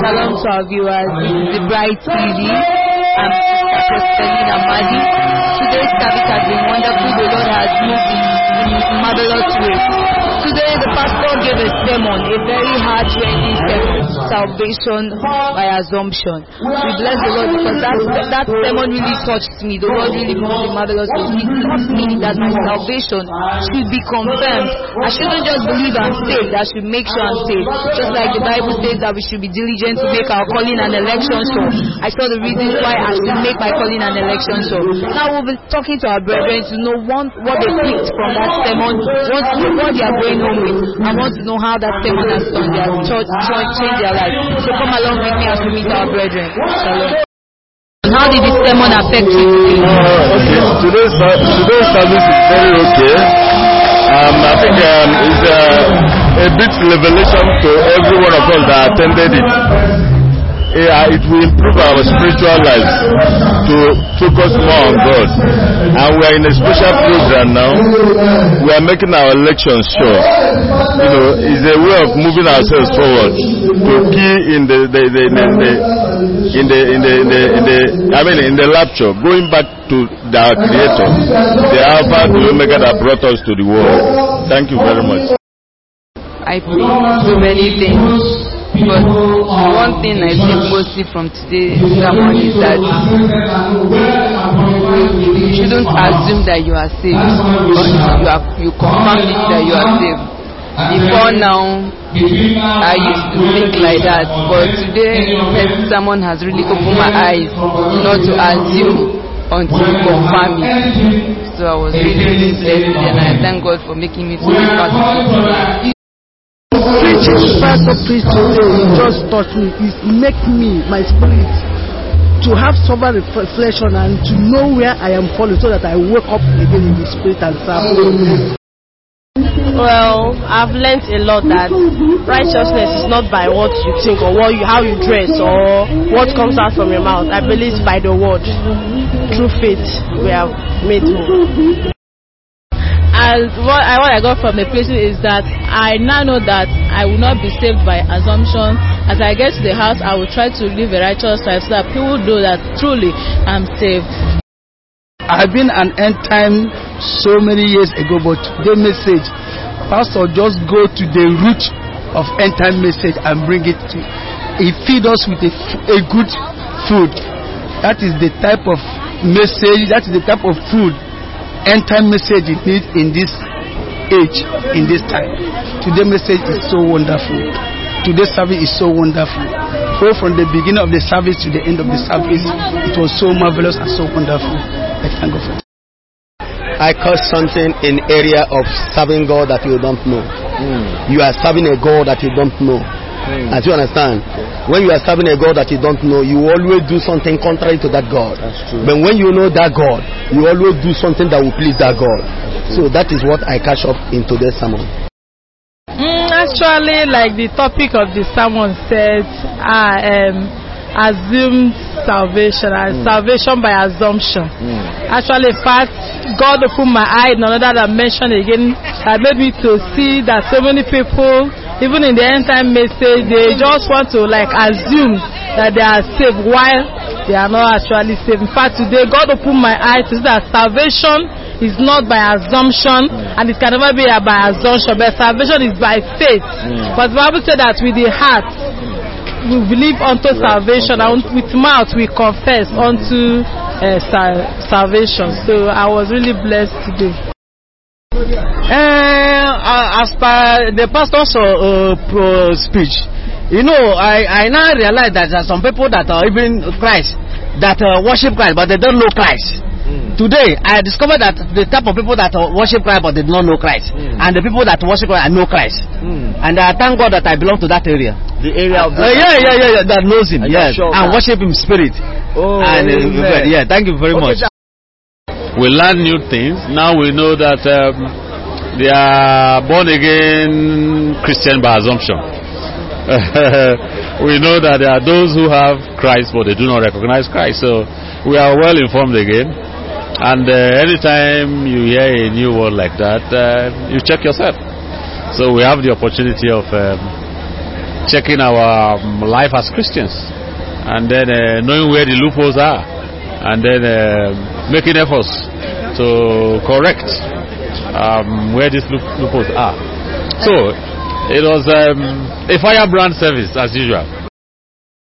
Shalom to our viewers. This is the Bright TV. I'm Sister Selina Madi. Today's service has been wonderful. The Lord has moved in marvelous ways. Today the pastor gave a sermon, a very heart-rending sermon, salvation by assumption. We bless the Lord because that sermon really touched me. The Lord really moved in marvelous ways. It taught me that my salvation should be confirmed. I shouldn't just believe I'm saved. I should make sure I'm saved. Just like the Bible says that we should be diligent to make our calling and election sure. I saw the reasons why I should make my calling and election sure. Now we'll be talking to our brethren to know what they picked from that sermon, what they are going home with. I want to know how that sermon has done their church, changed their life. So come along with me as we meet our brethren. Shalom. How did this sermon affect you today? Okay, today's service is very okay. I think it's a big revelation to every one of us that attended it. It will improve our spiritual lives to focus more on God. And we are in a special program now. We are making our elections sure. You know, it's a way of moving ourselves forward to key in the rapture, going back to our Creator, the Alpha, the Omega that brought us to the world. Thank you very much. I feel so many things. But one thing I take mostly from today's sermon is that you shouldn't assume that you are saved, but you confirm it that you are saved. Before now, I used to think like that, but today this sermon has really opened my eyes not to assume until you confirm it. So I was really blessed, and I thank God for making me to be part of it. Preaching, Pastor preached today, it just touched me. It makes me, my spirit, to have sober reflection and to know where I am falling so that I wake up again in the spirit and serve. Well, I've learned a lot that righteousness is not by what you think or how you dress or what comes out from your mouth. I believe it's by the word. Through faith, we are made whole. And what I got from the preaching is that I now know that I will not be saved by assumption. As I get to the house, I will try to live a righteous life so that people know that truly I'm saved. I've been an end time so many years ago, but the message, Pastor, just go to the root of end time message and bring it to. He feed us with a good food. That is the type of message. That is the type of food. End time message it needs in this age, in this time. Today's message is so wonderful. Today's service is so wonderful. So from the beginning of the service to the end of the service, it was so marvelous and so wonderful. I thank God for it. I caught something in area of serving God that you don't know. You are serving a God that you don't know. As you understand, when you are serving a God that you don't know, you always do something contrary to that God. But when you know that God, you always do something that will please that God. So that is what I catch up in today's sermon. Actually, like the topic of the sermon says, assumed salvation and salvation by assumption. Actually, in fact, God opened my eye in another dimension again that made me to see that so many people, even in the end time message, they just want to assume that they are saved while they are not actually saved. In fact, today God opened my eyes to see that salvation is not by assumption and it can never be by assumption, but salvation is by faith. But the Bible said that with the heart we believe unto salvation, and with mouth we confess unto salvation. So I was really blessed today. As per the pastor's speech, you know, I now realize that there are some people that are even Christ, that worship Christ, but they don't know Christ. Today, I discovered that the type of people that worship Christ but they do not know Christ, and the people that worship Christ and know Christ. And I thank God that I belong to that area. The area of that knows Him, yes, sure, and worship Him spirit. Thank you very much. We learn new things. Now we know that they are born again Christian by assumption. We know that there are those who have Christ but they do not recognize Christ. So we are well informed again. And anytime you hear a new word like that, you check yourself. So we have the opportunity of checking our life as Christians, and then knowing where the loopholes are, and then making efforts to correct where these loopholes are. So it was a firebrand service as usual.